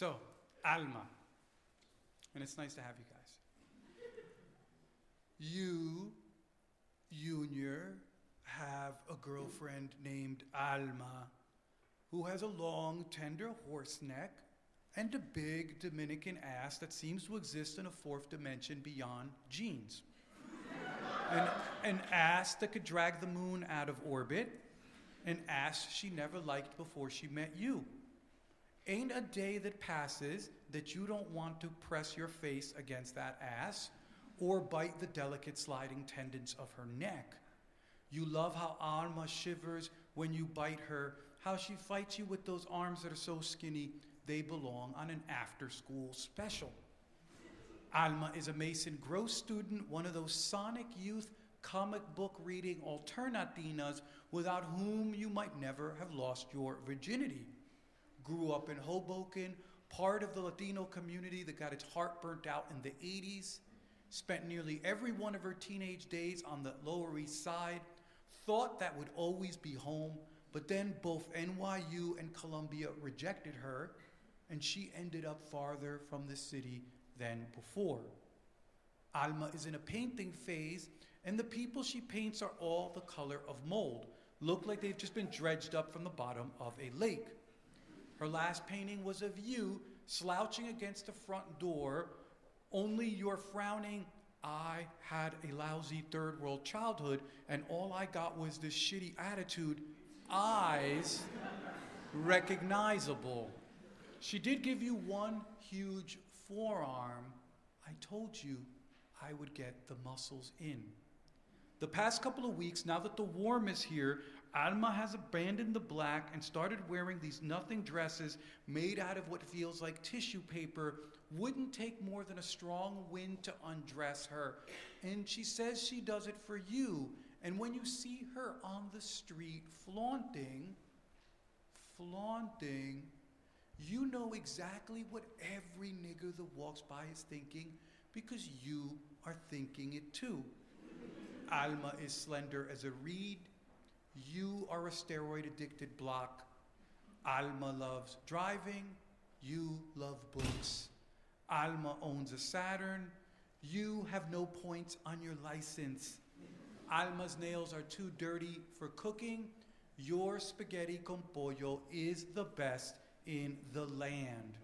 So, Alma. And it's nice to have you guys. You, Junior, have a girlfriend named Alma who has a long, tender horse neck and a big Dominican ass that seems to exist in a fourth dimension beyond jeans. An ass that could drag the moon out of orbit, an ass she never liked before she met you. Ain't a day that passes that you don't want to press your face against that ass or bite the delicate sliding tendons of her neck. You love how Alma shivers when you bite her, how she fights you with those arms that are so skinny they belong on an after-school special. Alma is a Mason Gross student, one of those Sonic Youth comic book reading alternatinas without whom you might never have lost your virginity. Grew up in Hoboken, part of the Latino community that got its heart burnt out in the 80s, spent nearly every one of her teenage days on the Lower East Side, thought that would always be home, but then both NYU and Columbia rejected her, and she ended up farther from the city than before. Alma is in a painting phase, and the people she paints are all the color of mold, look like they've just been dredged up from the bottom of a lake. Her last painting was of you slouching against the front door, only your frowning, "I had a lousy third world childhood and all I got was this shitty attitude," eyes recognizable. She did give you one huge forearm. I told you I would get the muscles in. The past couple of weeks, now that the warm is here, Alma has abandoned the black and started wearing these nothing dresses made out of what feels like tissue paper. Wouldn't take more than a strong wind to undress her. And she says she does it for you. And when you see her on the street flaunting, you know exactly what every nigger that walks by is thinking because you are thinking it too. Alma is slender as a reed. You are a steroid-addicted block. Alma loves driving. You love books. Alma owns a Saturn. You have no points on your license. Alma's nails are too dirty for cooking. Your spaghetti con pollo is the best in the land.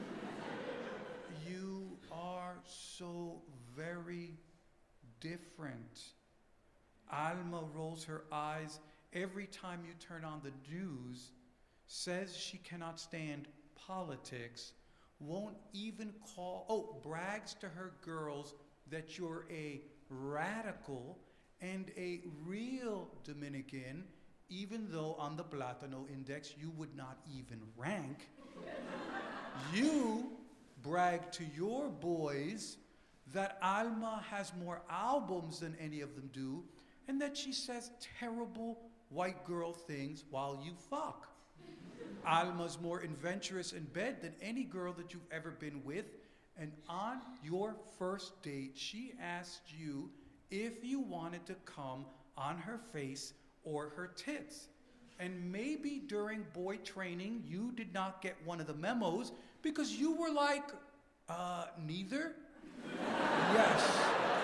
You are so very different. Alma rolls her eyes every time you turn on the news, says she cannot stand politics, won't even brags to her girls that you're a radical and a real Dominican, even though on the Platano Index you would not even rank. You brag to your boys that Alma has more albums than any of them do, and that she says terrible white girl things while you fuck. Alma's more adventurous in bed than any girl that you've ever been with, and on your first date, she asked you if you wanted to come on her face or her tits. And maybe during boy training, you did not get one of the memos because you were like, neither? Yes.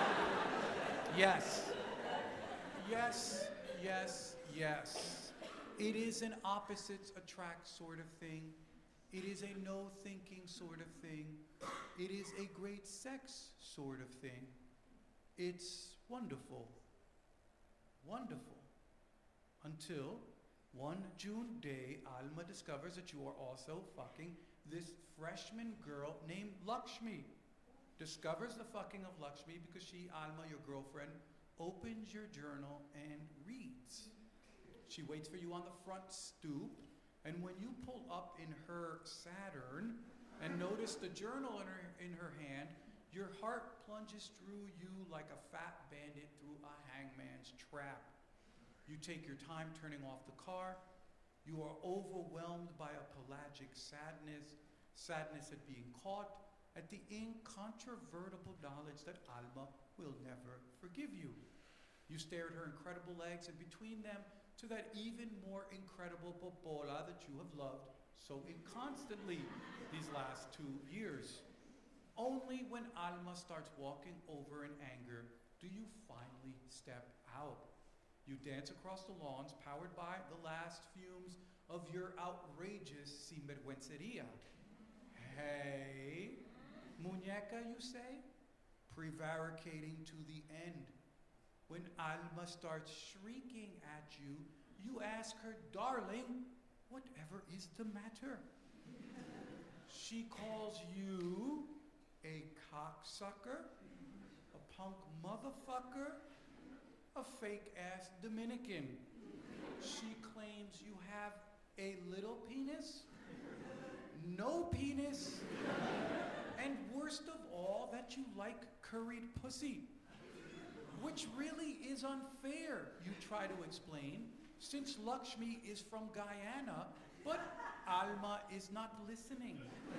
Yes. Yes, yes, yes. It is an opposites attract sort of thing. It is a no thinking sort of thing. It is a great sex sort of thing. It's wonderful. Wonderful. Until one June day, Alma discovers that you are also fucking this freshman girl named Lakshmi. Discovers the fucking of Lakshmi because she, Alma, your girlfriend, opens your journal and reads. She waits for you on the front stoop, and when you pull up in her Saturn and notice the journal in her hand, your heart plunges through you like a fat bandit through a hangman's trap. You take your time turning off the car. You are overwhelmed by a pelagic sadness at being caught, at the incontrovertible knowledge that Alma will never forgive you. You stare at her incredible legs, and between them to that even more incredible popola that you have loved so inconstantly these last 2 years. Only when Alma starts walking over in anger do you finally step out. You dance across the lawns powered by the last fumes of your outrageous sinvergüencería. Hey, muñeca, you say? Prevaricating to the end. When Alma starts shrieking at you, you ask her, darling, whatever is the matter? She calls you a cocksucker, a punk motherfucker, a fake-ass Dominican. She claims you have a little penis, no penis, and worst of all, that you like curried pussy. Which really is unfair, you try to explain, since Lakshmi is from Guyana, but Alma is not listening.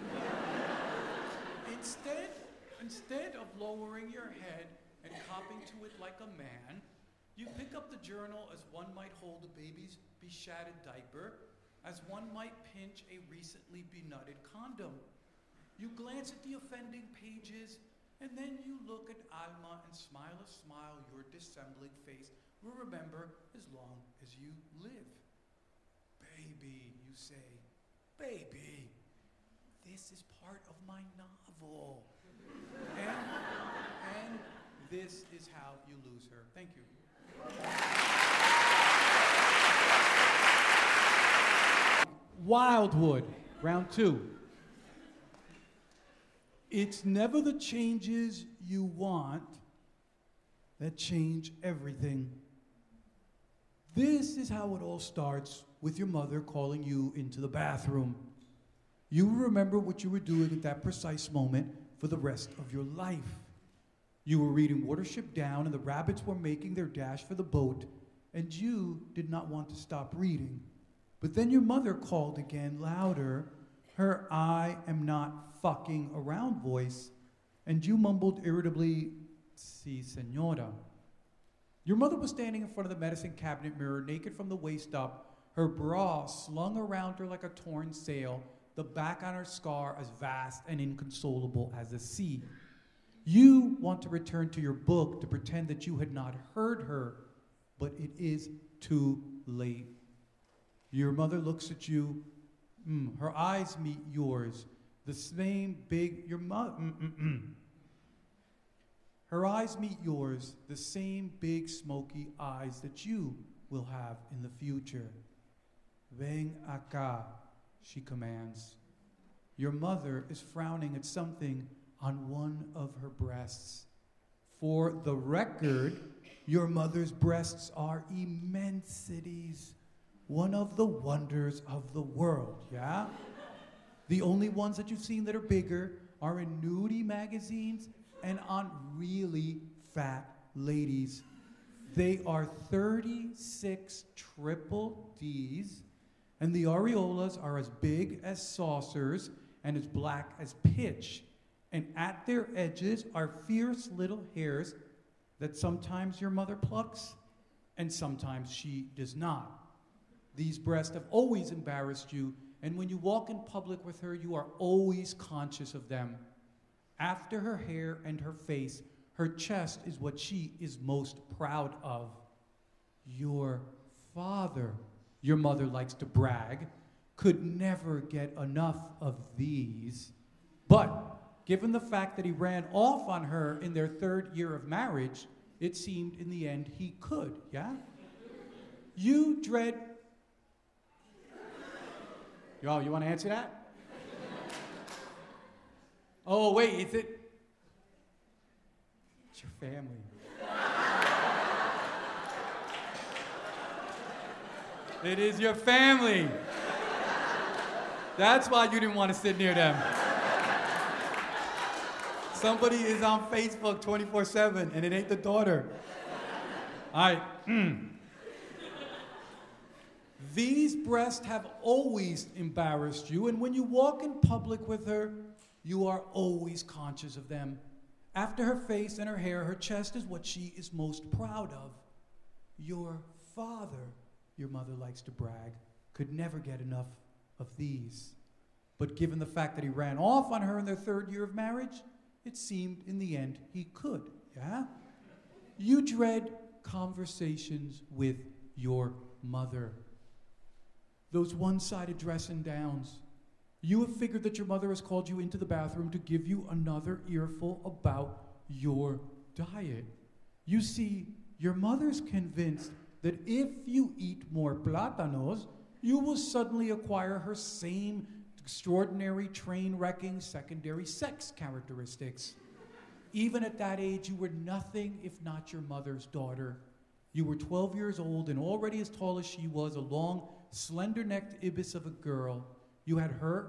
Instead of lowering your head and copping to it like a man, you pick up the journal as one might hold a baby's beshattered diaper, as one might pinch a recently benutted condom. You glance at the offending pages, and then you look at Alma and smile a smile your dissembling face will remember as long as you live. Baby, you say, baby, this is part of my novel. and this is how you lose her. Thank you. Wildwood, round 2. It's never the changes you want that change everything. This is how it all starts with your mother calling you into the bathroom. You remember what you were doing at that precise moment for the rest of your life. You were reading Watership Down and the rabbits were making their dash for the boat, and you did not want to stop reading. But then your mother called again, louder, her I am not fucking around voice, and you mumbled irritably, si, senora. Your mother was standing in front of the medicine cabinet mirror, naked from the waist up, her bra slung around her like a torn sail, the back on her scar as vast and inconsolable as a sea. You want to return to your book to pretend that you had not heard her, but it is too late. Your mother looks at you, her eyes meet yours, the same big, her eyes meet yours, the same big smoky eyes that you will have in the future. Ven acá, she commands. Your mother is frowning at something on one of her breasts. For the record, your mother's breasts are immensities, one of the wonders of the world, yeah? The only ones that you've seen that are bigger are in nudie magazines and on really fat ladies. They are 36 triple Ds, and the areolas are as big as saucers and as black as pitch. And at their edges are fierce little hairs that sometimes your mother plucks and sometimes she does not. These breasts have always embarrassed you, and when you walk in public with her, you are always conscious of them. After her hair and her face, her chest is what she is most proud of. Your father, your mother likes to brag, could never get enough of these. But given the fact that he ran off on her in their 3rd year of marriage, it seemed in the end he could, yeah? You dread... Yo, you want to answer that? Oh, wait, is it? It's your family. It is your family. That's why you didn't want to sit near them. Somebody is on Facebook 24/7, and it ain't the daughter. All right. These breasts have always embarrassed you, and when you walk in public with her, you are always conscious of them. After her face and her hair, her chest is what she is most proud of. Your father, your mother likes to brag, could never get enough of these. But given the fact that he ran off on her in their 3rd year of marriage, it seemed in the end he could, yeah? You dread conversations with your mother. Those one-sided dressing downs. You have figured that your mother has called you into the bathroom to give you another earful about your diet. You see, your mother's convinced that if you eat more plátanos, you will suddenly acquire her same extraordinary train-wrecking secondary sex characteristics. Even at that age, you were nothing if not your mother's daughter. You were 12 years old and already as tall as she was, a long, slender-necked ibis of a girl. You had her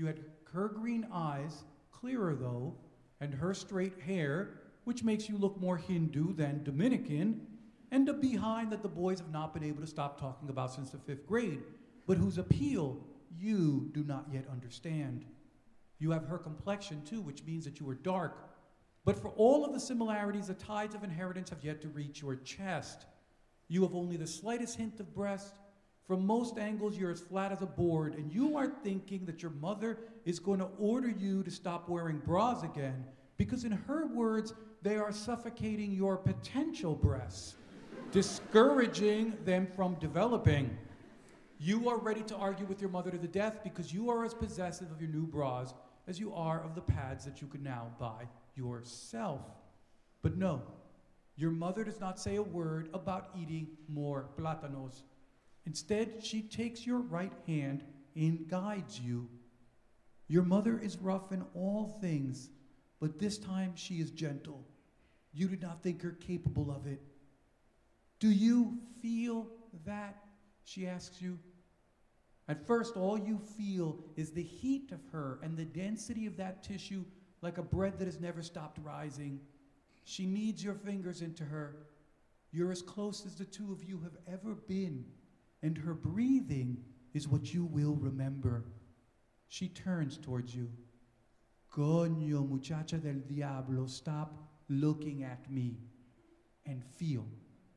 green eyes, clearer though, and her straight hair, which makes you look more Hindu than Dominican, and a behind that the boys have not been able to stop talking about since the 5th grade, but whose appeal you do not yet understand. You have her complexion too, which means that you are dark. But for all of the similarities, the tides of inheritance have yet to reach your chest. You have only the slightest hint of breast. From most angles, you're as flat as a board, and you are thinking that your mother is going to order you to stop wearing bras again, because in her words, they are suffocating your potential breasts, discouraging them from developing. You are ready to argue with your mother to the death because you are as possessive of your new bras as you are of the pads that you can now buy yourself. But no, your mother does not say a word about eating more plátanos. Instead, she takes your right hand and guides you. Your mother is rough in all things, but this time she is gentle. You do not think her capable of it. Do you feel that? She asks you. At first, all you feel is the heat of her and the density of that tissue like a bread that has never stopped rising. She kneads your fingers into her. You're as close as the two of you have ever been, and her breathing is what you will remember. She turns towards you. Coño, muchacha del diablo, stop looking at me and feel.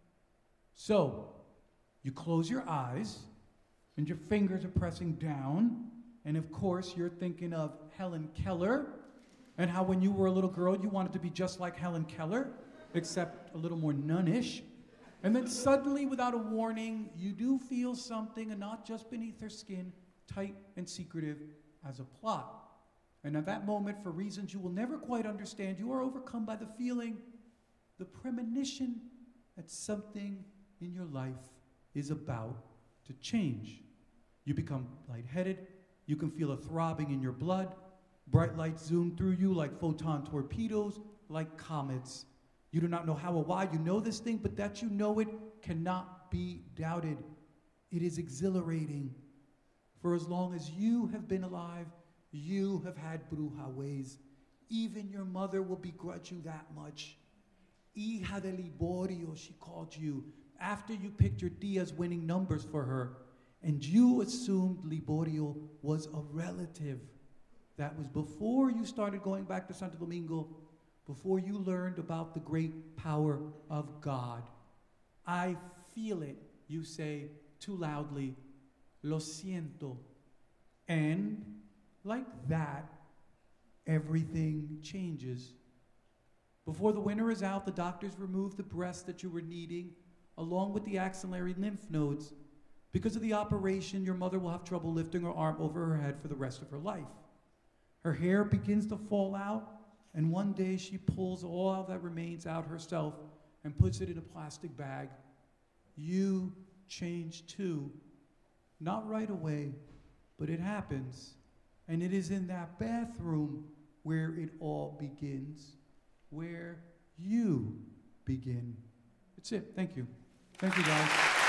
So, you close your eyes, and your fingers are pressing down, and of course, you're thinking of Helen Keller, and how when you were a little girl, you wanted to be just like Helen Keller, except a little more nunnish. And then suddenly, without a warning, you do feel something, and not just beneath her skin, tight and secretive as a plot. And at that moment, for reasons you will never quite understand, you are overcome by the feeling, the premonition that something in your life is about to change. You become lightheaded. You can feel a throbbing in your blood. Bright lights zoom through you like photon torpedoes, like comets. You do not know how or why you know this thing, but that you know it cannot be doubted. It is exhilarating. For as long as you have been alive, you have had bruja ways. Even your mother will begrudge you that much. Hija de Liborio, she called you, after you picked your Diaz winning numbers for her, and you assumed Liborio was a relative. That was before you started going back to Santo Domingo, before you learned about the great power of God. I feel it, you say too loudly, lo siento. And like that, everything changes. Before the winter is out, the doctors remove the breast that you were needing, along with the axillary lymph nodes. Because of the operation, your mother will have trouble lifting her arm over her head for the rest of her life. Her hair begins to fall out, and one day she pulls all that remains out herself and puts it in a plastic bag. You change too. Not right away, but it happens. And it is in that bathroom where it all begins, where you begin. That's it. Thank you. Thank you, guys.